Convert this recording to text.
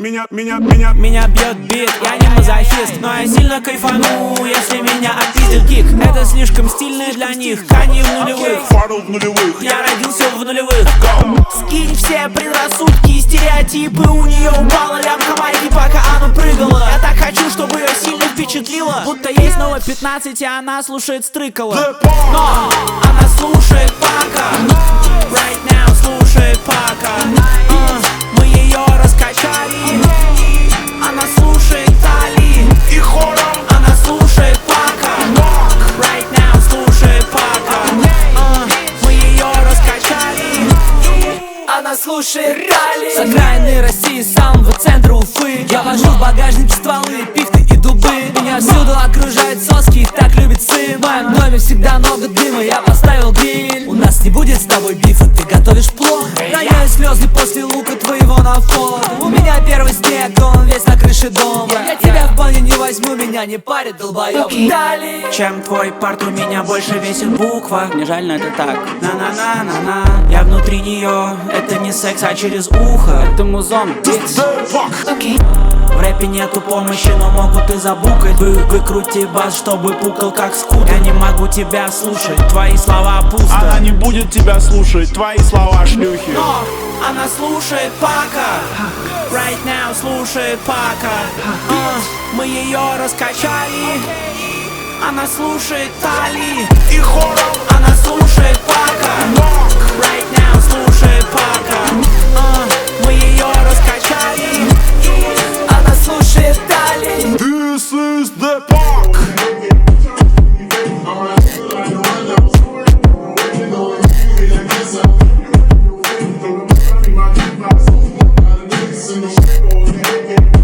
Меня бьет бит, я не мазохист, но я сильно кайфану, если меня отпиздит кик. Это слишком стильно для них, Кани в нулевых, я родился в нулевых. Скинь все предрассудки и стереотипы, у нее упала лямка майки, пока она прыгала. Я так хочу, чтобы ее сильно впечатлило, будто ей снова 15 и она слушает Стрыкала. Но она слушает Пака, right now слушает Пака. Мы ее раскачали, она слушает Тали и хором. Она слушает Пака, right now слушает Пака. Мы ее раскачали, она слушает Тали. С окраины России, с самого центра Уфы, я вожу в багажник стволы, пихты и дубы. Меня всюду окружают соски, их так любит сын. В моем доме всегда много дыма, я поставил гриль. У нас не будет с тобой бифа, ты готовишь плохо. Роняю слезы после лука твоего на фото. У меня первый снег, он весь на крыше дома. Я тебя в баню не возьму, меня не парит, долбоёб. Далее. Чем твой парт, у меня больше весит буква. Мне жаль, но это так. На-на-на-на-на. Я внутри нее, это не секс, а через ухо. Это музон, в рэпе нету помощи, но могут и забукать. Выкрути бас, чтобы пукал как скут. Я не могу тебя слушать, твои слова пусто. Она не будет тебя слушать, твои слова шлюхи. Но она слушает Пака, right now слушает Пака. Мы ее раскачали, она слушает Тали и хором. Она слушает Пака, right now слушает Пака. Мы ее раскачали, она слушает Тали. This is the Pac. In the